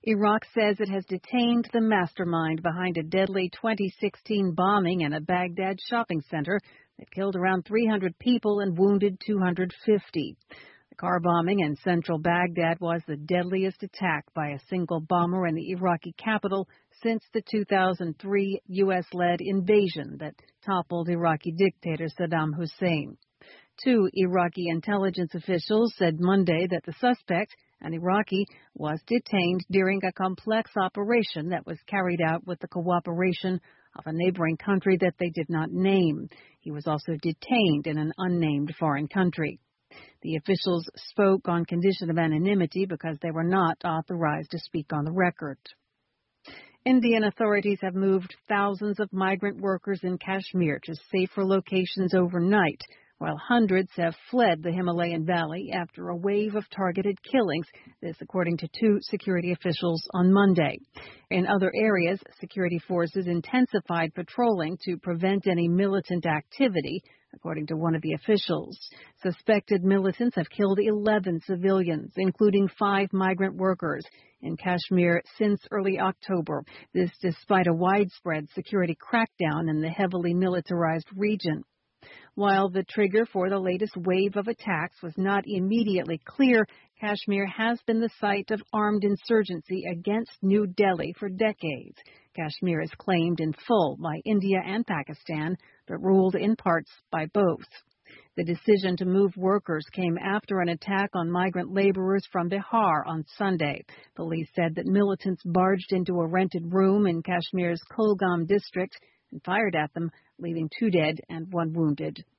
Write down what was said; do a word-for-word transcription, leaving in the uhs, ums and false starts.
Iraq says it has detained the mastermind behind a deadly twenty sixteen bombing in a Baghdad shopping center that killed around three hundred people and wounded two hundred fifty. The car bombing in central Baghdad was the deadliest attack by a single bomber in the Iraqi capital since the two thousand three U S-led invasion that toppled Iraqi dictator Saddam Hussein. Two Iraqi intelligence officials said Monday that the suspect, an Iraqi, was detained during a complex operation that was carried out with the cooperation of a neighboring country that they did not name. He was also detained in an unnamed foreign country. The officials spoke on condition of anonymity because they were not authorized to speak on the record. Indian authorities have moved thousands of migrant workers in Kashmir to safer locations overnight, while hundreds have fled the Himalayan valley after a wave of targeted killings, this according to two security officials on Monday. In other areas, security forces intensified patrolling to prevent any militant activity, according to one of the officials. Suspected militants have killed eleven civilians, including five migrant workers, in Kashmir since early October, this despite a widespread security crackdown in the heavily militarized region. While the trigger for the latest wave of attacks was not immediately clear, Kashmir has been the site of armed insurgency against New Delhi for decades. Kashmir is claimed in full by India and Pakistan, but ruled in parts by both. The decision to move workers came after an attack on migrant laborers from Bihar on Sunday. Police said that militants barged into a rented room in Kashmir's Kulgam district and fired at them, leaving two dead and one wounded.